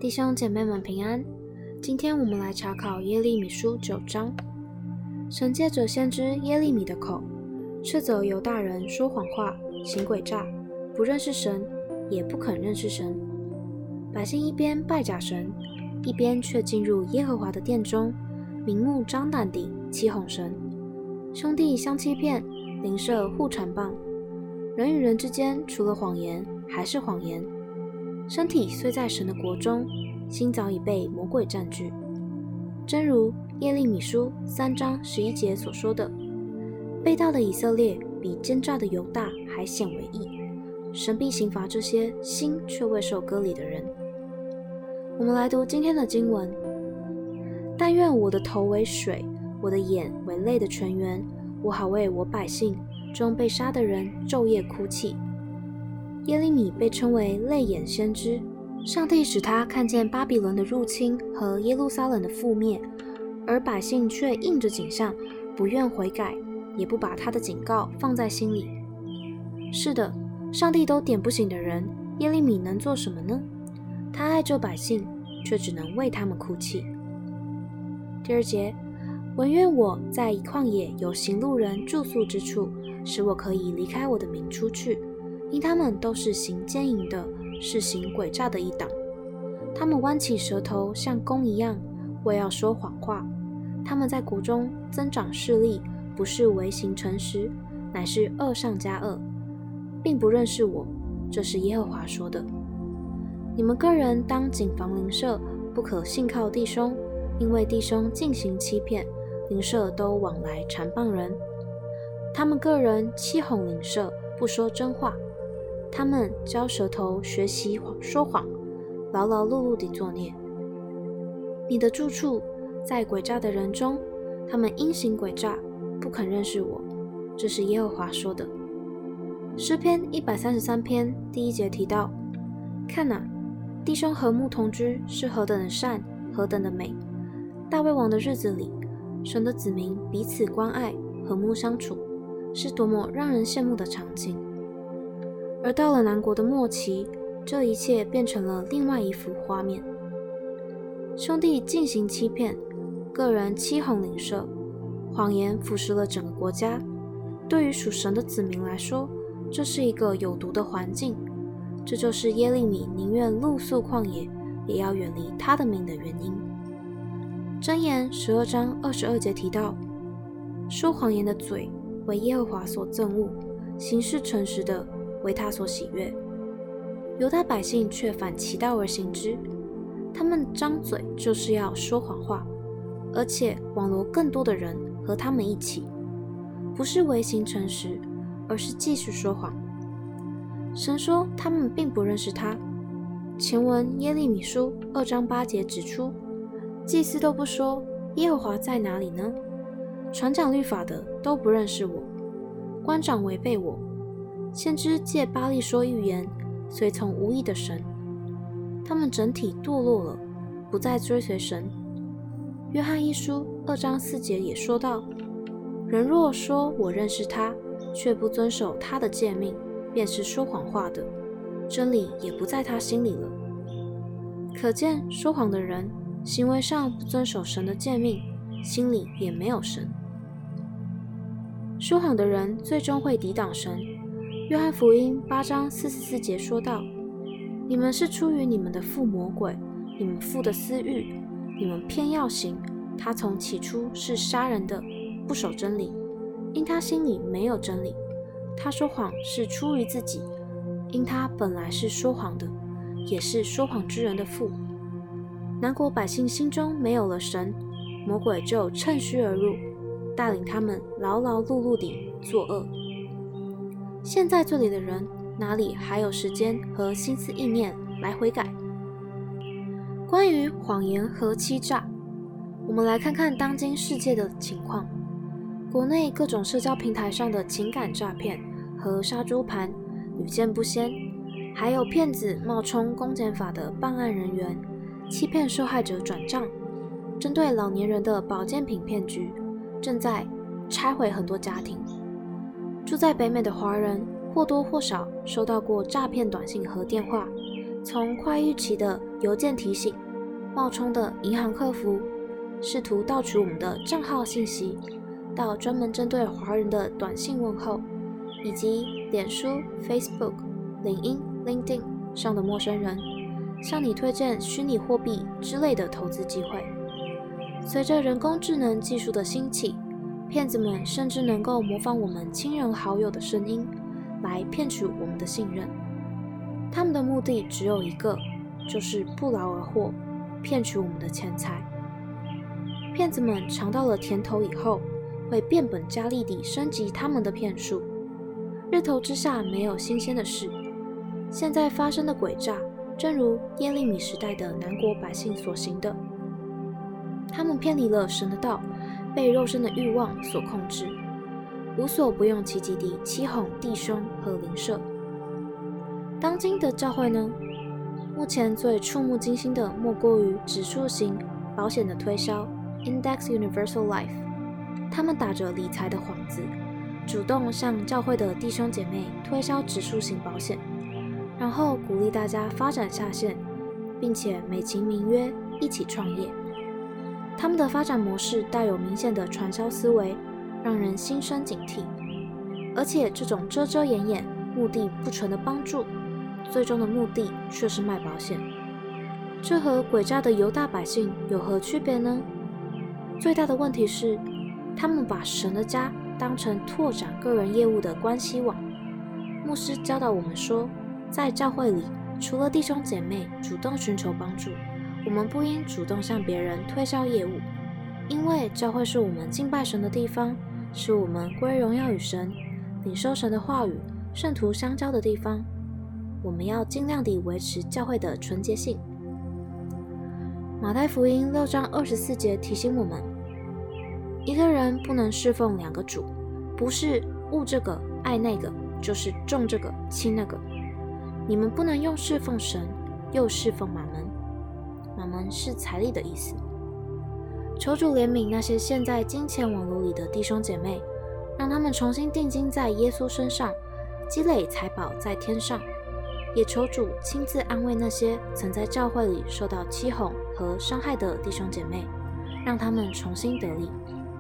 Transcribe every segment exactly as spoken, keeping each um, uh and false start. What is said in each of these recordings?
弟兄姐妹们平安。今天我们来查考耶利米书九章。神借着先知耶利米的口，斥责犹大人说谎话、行诡诈，不认识神，也不肯认识神。百姓一边拜假神，一边却进入耶和华的殿中，明目张胆地欺哄神。兄弟相欺骗，邻舍互传谤。人与人之间，除了谎言，还是谎言。身体虽在神的国中，心早已被魔鬼占据。正如耶利米书三章十一节所说的，被盗的以色列比奸诈的犹大还显为义，神必刑罚这些心却未受割礼的人。我们来读今天的经文。但愿我的头为水，我的眼为泪的泉源，我好为我百姓中被杀的人昼夜哭泣。耶利米被称为泪眼先知，上帝使他看见巴比伦的入侵和耶路撒冷的覆灭，而百姓却应着景象，不愿悔改，也不把他的警告放在心里。是的，上帝都点不醒的人，耶利米能做什么呢？他爱这百姓，却只能为他们哭泣。第二节，惟愿我在旷野有行路人住宿之处，使我可以离开我的民出去，因他们都是行奸淫的，是行诡诈的一党。他们弯起舌头像弓一样，为要说谎话。他们在国中增长势力，不是为行诚实，乃是恶上加恶，并不认识我。这是耶和华说的。你们个人当谨防邻舍，不可信靠弟兄，因为弟兄尽行欺骗，邻舍都往来缠谤人。他们个人欺哄邻舍，不说真话。他们教舌头学习说谎，劳劳碌碌地作孽。你的住处在诡诈的人中，他们因行诡诈，不肯认识我。这是耶和华说的。诗篇一百三十三篇第一节提到，看哪，弟兄和睦同居是何等的善，何等的美。大卫王的日子里，神的子民彼此关爱，和睦相处，是多么让人羡慕的场景。而到了南国的末期，这一切变成了另外一幅画面。兄弟进行欺骗，个人欺哄邻舍，谎言腐蚀了整个国家。对于属神的子民来说，这是一个有毒的环境。这就是耶利米宁愿露宿旷野，也要远离他的名的原因。箴言十二章二十二节提到，说谎言的嘴为耶和华所憎恶，行事诚实的为他所喜悦。犹大百姓却反其道而行之，他们张嘴就是要说谎话，而且网罗更多的人和他们一起，不是违行诚实，而是继续说谎。神说他们并不认识他。前文耶利米书二章八节指出，祭司都不说耶和华在哪里呢？传讲律法的都不认识我，官长违背我，先知借巴力说预言，随从无益的神。他们整体堕落了，不再追随神。约翰一书二章四节也说到，人若说我认识他，却不遵守他的诫命，便是说谎话的，真理也不在他心里了。可见说谎的人行为上不遵守神的诫命，心里也没有神。说谎的人最终会抵挡神。约翰福音八章四十四节说道，你们是出于你们的父魔鬼，你们父的私欲，你们偏要行，他从起初是杀人的，不守真理，因他心里没有真理。他说谎是出于自己，因他本来是说谎的，也是说谎之人的父。南国百姓心中没有了神，魔鬼就趁虚而入，带领他们劳劳碌碌地作恶。现在这里的人哪里还有时间和心思意念来悔改？关于谎言和欺诈，我们来看看当今世界的情况。国内各种社交平台上的情感诈骗和杀猪盘屡见不鲜，还有骗子冒充公检法的办案人员，欺骗受害者转账。针对老年人的保健品骗局正在拆毁很多家庭。住在北美的华人或多或少收到过诈骗短信和电话， 从快预期的邮件提醒、冒充的银行客服、试图盗取我们的账号信息，到专门针对华人的短信问候，以及脸书、Facebook、领英、LinkedIn 上的陌生人向你推荐虚拟货币之类的投资机会。随着人工智能技术的兴起，骗子们甚至能够模仿我们亲人好友的声音，来骗取我们的信任。他们的目的只有一个，就是不劳而获，骗取我们的钱财。骗子们尝到了甜头以后，会变本加厉地升级他们的骗术。日头之下没有新鲜的事，现在发生的诡诈，正如耶利米时代的南国百姓所行的。他们偏离了神的道，被肉身的欲望所控制，无所不用其极地欺哄弟兄和邻舍。当今的教会呢？目前最触目惊心的莫过于指数型保险的推销 Index Universal Life。他们打着理财的幌子，主动向教会的弟兄姐妹推销指数型保险，然后鼓励大家发展下线，并且美其名曰一起创业。他们的发展模式带有明显的传销思维，让人心生警惕。而且这种遮遮掩掩、目的不纯的帮助，最终的目的却是卖保险。这和诡诈的犹大百姓有何区别呢？最大的问题是，他们把神的家当成拓展个人业务的关系网。牧师教导我们说，在教会里，除了弟兄姐妹主动寻求帮助，我们不应主动向别人推销业务，因为教会是我们敬拜神的地方，是我们归荣耀与神、领受神的话语、圣徒相交的地方。我们要尽量地维持教会的纯洁性。马太福音六章二十四节提醒我们，一个人不能侍奉两个主，不是恶这个爱那个，就是重这个轻那个。你们不能又侍奉神，又侍奉马门。马门是财力的意思。求主怜悯那些陷在金钱网络里的弟兄姐妹，让他们重新定睛在耶稣身上，积累财宝在天上。也求主亲自安慰那些曾在教会里受到欺哄和伤害的弟兄姐妹，让他们重新得力。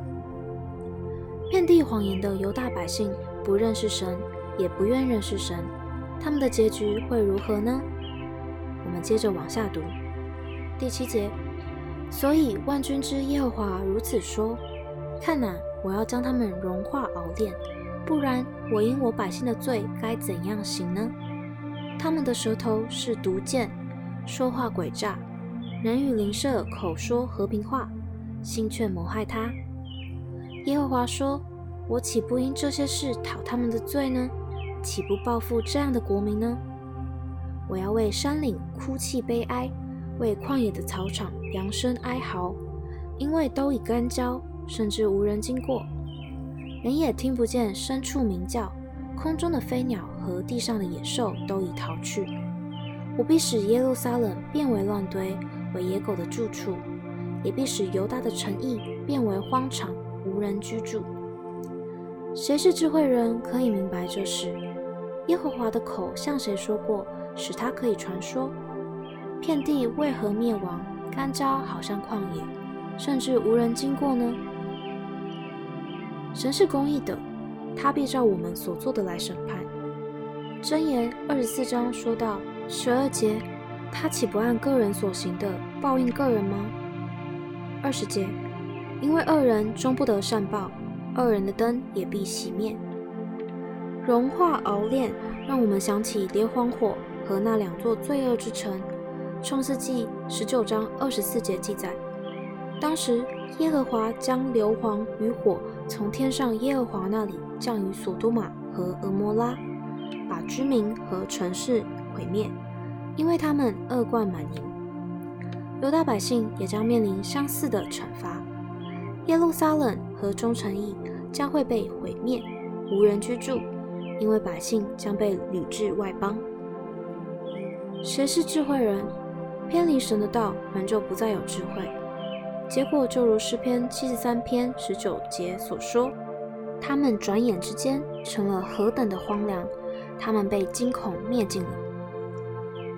遍地谎言的犹大百姓不认识神，也不愿认识神，他们的结局会如何呢？我们接着往下读。第七节，所以万军之耶和华如此说：看哪，我要将他们融化熬炼，不然我因我百姓的罪该怎样行呢？他们的舌头是毒箭，说话诡诈，人与邻舍口说和平话，心却谋害他。耶和华说：我岂不因这些事讨他们的罪呢？岂不报复这样的国民呢？我要为山岭哭泣悲哀，为旷野的草场扬声哀嚎，因为都已干焦，甚至无人经过，人也听不见牲畜鸣叫，空中的飞鸟和地上的野兽都已逃去。我必使耶路撒冷变为乱堆，为野狗的住处，也必使犹大的城邑变为荒场，无人居住。谁是智慧人，可以明白这事？耶和华的口向谁说过，使他可以传说？遍地为何灭亡，干焦好像旷野，甚至无人经过呢？神是公义的，他必照我们所做的来审判。箴言二十四章说到十二节，他岂不按个人所行的报应个人吗？二十节，因为恶人终不得善报，恶人的灯也必熄灭。融化熬炼，让我们想起连环火和那两座罪恶之城。创世纪十九章二十四节记载，当时耶和华将硫磺与火从天上耶和华那里降于索多玛和俄摩拉，把居民和城市毁灭，因为他们恶贯满盈。犹大百姓也将面临相似的惩罚，耶路撒冷和中城邑将会被毁灭，无人居住，因为百姓将被掳至外邦。谁是智慧人？偏离神的道，人就不再有智慧。结果就如诗篇七十三篇十九节所说，他们转眼之间成了何等的荒凉，他们被惊恐灭尽了。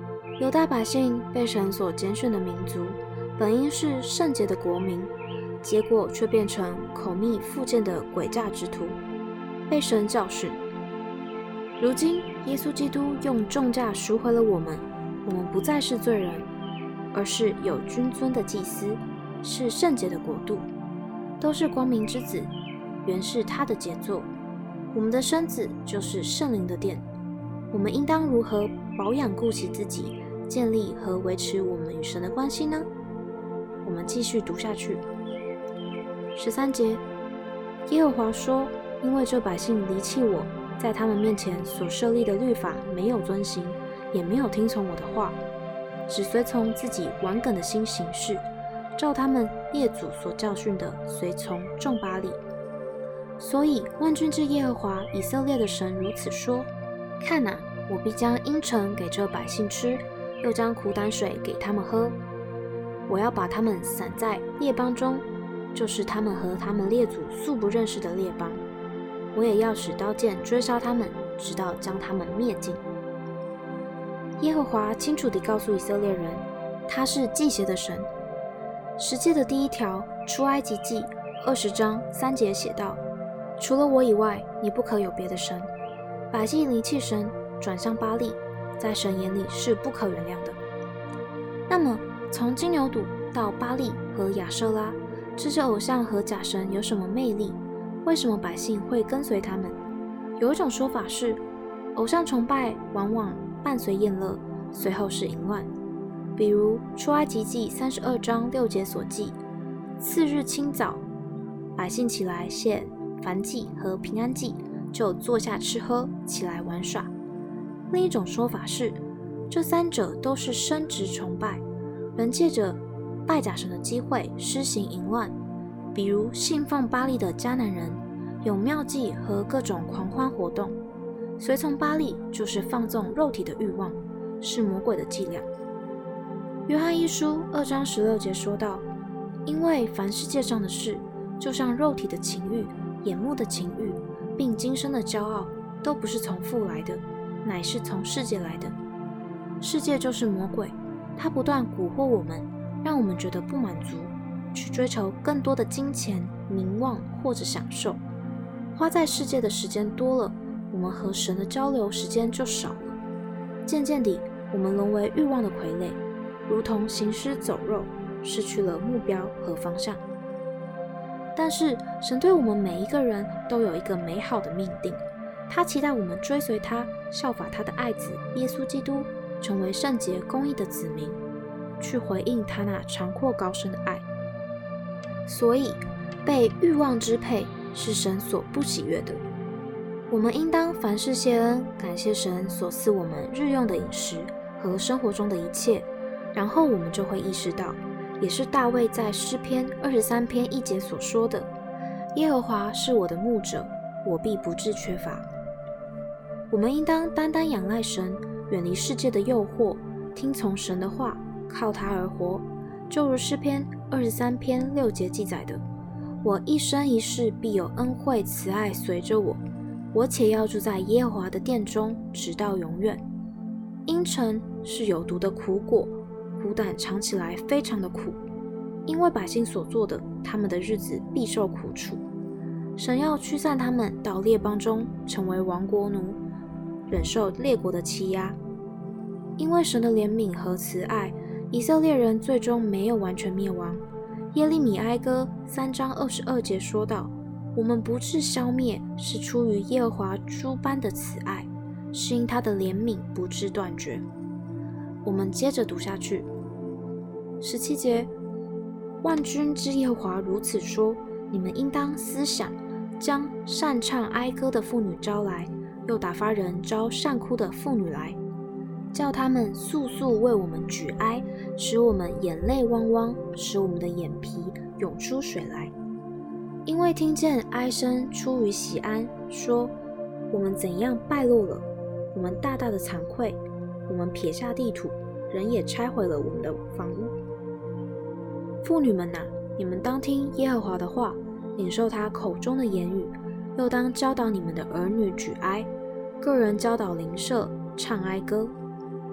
犹大百姓被神所拣选的民族，本应是圣洁的国民，结果却变成口蜜腹剑的诡诈之徒，被神教训。如今，耶稣基督用重价赎回了我们，我们不再是罪人，而是有君尊的祭司，是圣洁的国度，都是光明之子，原是他的杰作。我们的身子就是圣灵的殿，我们应当如何保养顾惜自己，建立和维持我们与神的关系呢？我们继续读下去。十三节，耶和华说：因为这百姓离弃我，在他们面前所设立的律法没有遵行，也没有听从我的话，只随从自己顽梗的心行事，照他们列祖所教训的，随从众巴力。所以万军之耶和华以色列的神如此说：看哪，我必将阴沉给这百姓吃，又将苦胆水给他们喝。我要把他们散在列邦中，就是他们和他们列祖素不认识的列邦。我也要使刀剑追杀他们，直到将他们灭尽。耶和华清楚地告诉以色列人，他是祭邪的神。十诫的第一条，出埃及记二十章三节写道：除了我以外，你不可有别的神。百姓离弃神，转向巴力，在神眼里是不可原谅的。那么，从金牛犊到巴力和亚舍拉，这些偶像和假神有什么魅力？为什么百姓会跟随他们？有一种说法是，偶像崇拜往往伴随宴乐，随后是淫乱。比如出埃及记三十二章六节所记：次日清早，百姓起来献燔祭和平安祭，就坐下吃喝，起来玩耍。另一种说法是，这三者都是生殖崇拜，人借着拜假神的机会施行淫乱。比如信奉巴力的迦南人，有庙祭和各种狂欢活动。随从巴力就是放纵肉体的欲望，是魔鬼的伎俩。约翰一书二章十六节说道：因为凡世界上的事，就像肉体的情欲、眼目的情欲，并今生的骄傲，都不是从父来的，乃是从世界来的。世界就是魔鬼，他不断蛊惑我们，让我们觉得不满足，去追求更多的金钱、名望或者享受。花在世界的时间多了，我们和神的交流时间就少了。渐渐地，我们沦为欲望的傀儡，如同行尸走肉，失去了目标和方向。但是神对我们每一个人都有一个美好的命定，他期待我们追随他，效法他的爱子耶稣基督，成为圣洁公义的子民，去回应他那长阔高深的爱。所以被欲望支配是神所不喜悦的。我们应当凡事谢恩，感谢神所赐我们日用的饮食和生活中的一切，然后我们就会意识到，也是大卫在诗篇二十三篇一节所说的：耶和华是我的牧者，我必不致缺乏。我们应当单单仰赖神，远离世界的诱惑，听从神的话，靠他而活。就如诗篇二十三篇六节记载的：我一生一世必有恩惠慈爱随着我，我且要住在耶和华的殿中，直到永远。阴沉是有毒的苦果，苦胆尝起来非常的苦，因为百姓所做的，他们的日子必受苦楚。神要驱散他们到列邦中，成为亡国奴，忍受列国的欺压。因为神的怜悯和慈爱，以色列人最终没有完全灭亡。耶利米哀歌三章二十二节说道：我们不致消灭，是出于耶和华诸般的慈爱，是因他的怜悯不致断绝。我们接着读下去。十七节，万军之耶和华如此说：你们应当思想，将善唱哀歌的妇女招来，又打发人招善哭的妇女来，叫他们速速为我们举哀，使我们眼泪汪汪，使我们的眼皮涌出水来。因为听见哀声出于喜安，说：我们怎样败落了，我们大大的惭愧，我们撇下地土，人也拆毁了我们的房屋。妇女们哪、啊，你们当听耶和华的话，领受他口中的言语，又当教导你们的儿女举哀，个人教导邻舍唱哀歌。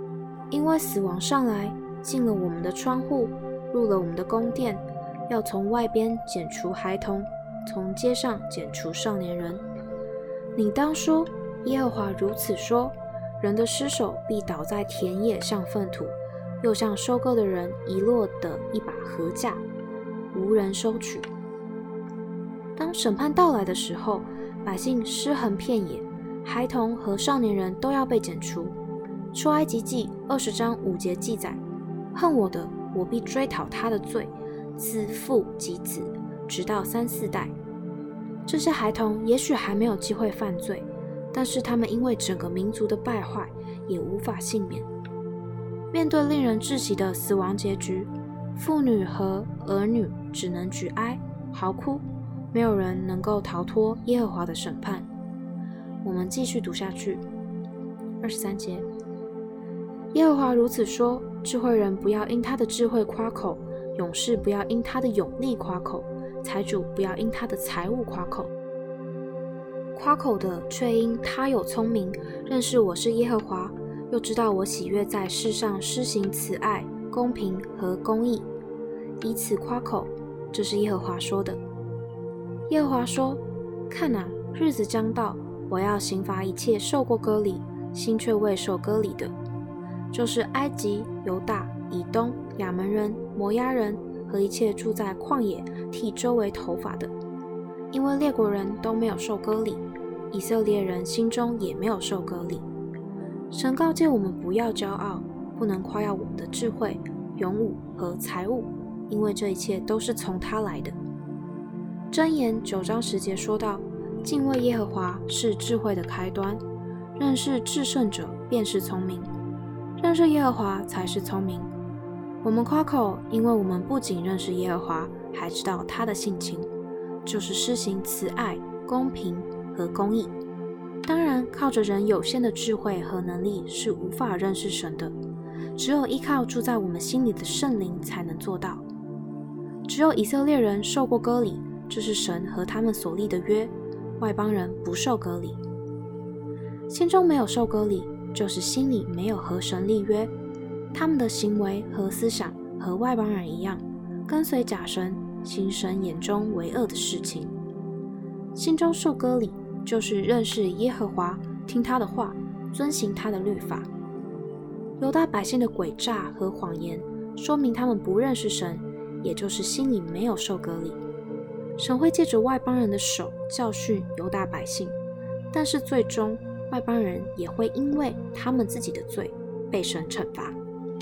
因为死亡上来，进了我们的窗户，入了我们的宫殿，要从外边剪除孩童，从街上剪除少年人。你当说，耶和华如此说，人的尸首必倒在田野，像粪土，又像收割的人遗落的一把禾稼，无人收取。当审判到来的时候，百姓尸横遍野，孩童和少年人都要被剪除。出埃及记二十章五节记载，恨我的，我必追讨他的罪，自父及子，直到三四代。这些孩童也许还没有机会犯罪，但是他们因为整个民族的败坏，也无法幸免。面对令人窒息的死亡结局，妇女和儿女只能举哀嚎哭，没有人能够逃脱耶和华的审判。我们继续读下去。二十三节，耶和华如此说，智慧人不要因他的智慧夸口，勇士不要因他的勇力夸口，财主不要因他的财物夸口。夸口的却因他有聪明，认识我是耶和华，又知道我喜悦在世上施行慈爱、公平和公义，以此夸口。这是耶和华说的。耶和华说，看哪，日子将到，我要刑罚一切受过割礼，心却未受割礼的，就是埃及、犹大、以东、亚门人、摩押人和一切住在旷野剃周围头发的。因为列国人都没有受割礼，以色列人心中也没有受割礼。神告诫我们不要骄傲，不能夸耀我们的智慧、勇武和财物，因为这一切都是从他来的。箴言九章十节说道，敬畏耶和华是智慧的开端，认识至圣者便是聪明，认识耶和华才是聪明。我们夸口，因为我们不仅认识耶和华，还知道他的性情，就是施行慈爱、公平和公义。当然，靠着人有限的智慧和能力是无法认识神的，只有依靠住在我们心里的圣灵才能做到。只有以色列人受过割礼，这是神和他们所立的约，外邦人不受割礼。心中没有受割礼，就是心里没有和神立约，他们的行为和思想和外邦人一样，跟随假神，行神眼中为恶的事情。心中受割礼，就是认识耶和华，听他的话，遵行他的律法。犹大百姓的诡诈和谎言，说明他们不认识神，也就是心里没有受割礼。神会借着外邦人的手教训犹大百姓，但是最终外邦人也会因为他们自己的罪被神惩罚。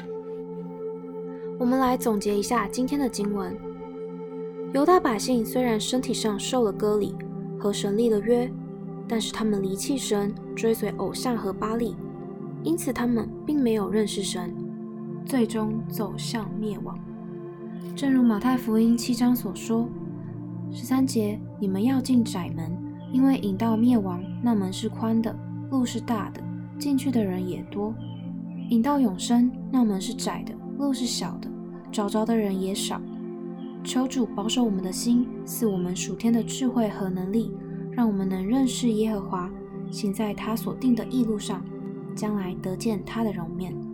我们来总结一下今天的经文。犹大百姓虽然身体上受了割礼，和神立了约，但是他们离弃神，追随偶像和巴力，因此他们并没有认识神，最终走向灭亡。正如马太福音七章所说，十三节，你们要进窄门，因为引到灭亡，那门是宽的，路是大的，进去的人也多；引到永生，那门是窄的，路是小的，找着的人也少。求主保守我们的心，赐我们属天的智慧和能力，让我们能认识耶和华，行在他所定的义路上，将来得见他的容面。